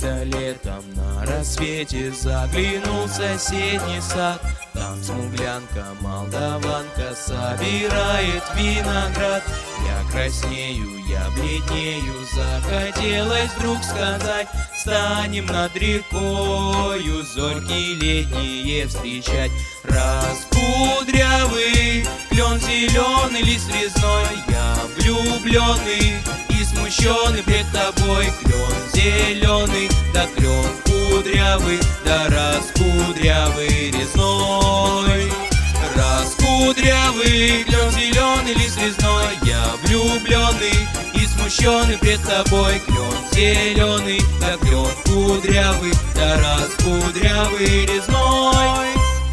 Как-то летом на рассвете заглянул в соседний сад. Там смуглянка, молдаванка собирает виноград. Я краснею, я бледнею, захотелось вдруг сказать: станем над рекою зорьки летние встречать. Раскудрявый клен зеленый, лист резной, я влюбленный и смущенный пред тобой. Клен зеленый, да клен кудрявый, да раскудрявый резной. Раскудрявый клен зеленый, лист резной, я влюбленный и смущенный пред тобой. Клен зеленый, да клен кудрявый, да раскудрявый резной.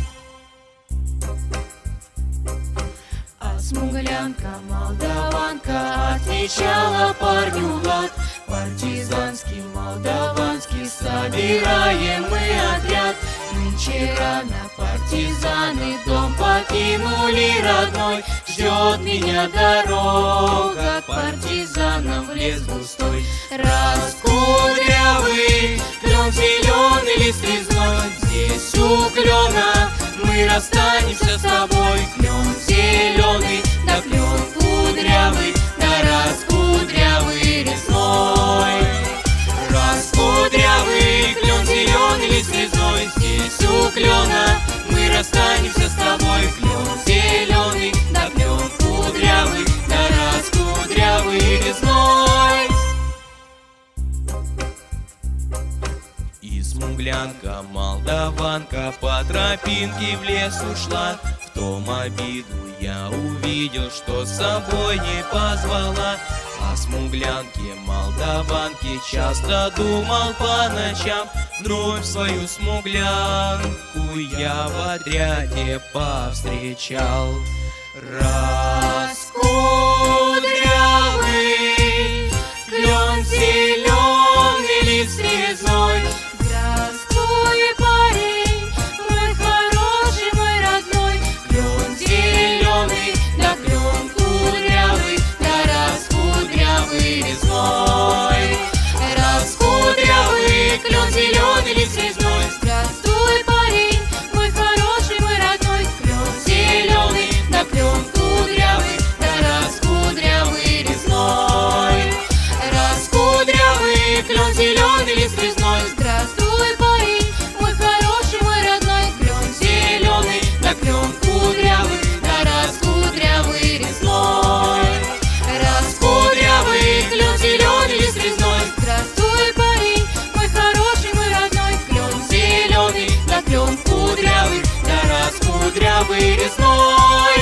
Смуглянка, молдаванка отвечала парню лад: партизанский, молдаванский собираем мы отряд. Нынче рано партизаны дом покинули родной. Ждет меня дорога к партизанам в лес густой. Раскудрявый клен зеленый, лист резной, здесь у клена мы расстанемся с тобой. Клен зеленый, да клен кудрявый, да раскудрявый резной. Раскудрявый клен зеленый, лист резной, здесь у клена мы расстанемся с тобой. Клен зеленый, да клен кудрявый, да раскудрявый резной. И смуглянка, молдаванка по тропинке в лес ушла. В том обиду я увидел, что с собой не позвала. О смуглянке, молдаванке часто думал по ночам. Вновь свою смуглянку я в отряде повстречал. Раскудрявый клен зеленый, лист резной. Здравствуй, парень, мой хороший, мой родной. Клен зеленый, да клен кудрявый, да раскудрявый резной. Раскудрявый клен зеленый, лист резной. Здравствуй, парень, мой хороший, мой родной. Клен зеленый, да клен кудрявый, да раскудрявый резной. Раскудрявый клен зеленый, лист резной. Здравствуй, парень, мой хороший, мой родной. Клен зеленый, да клен кудрявый, да раскудрявый резной. Раскудрявый клен зеленый, лист резной. Здравствуй, парень, мой хороший, мой родной. Клен зеленый, да клен кудрявый, да раскудрявый резной.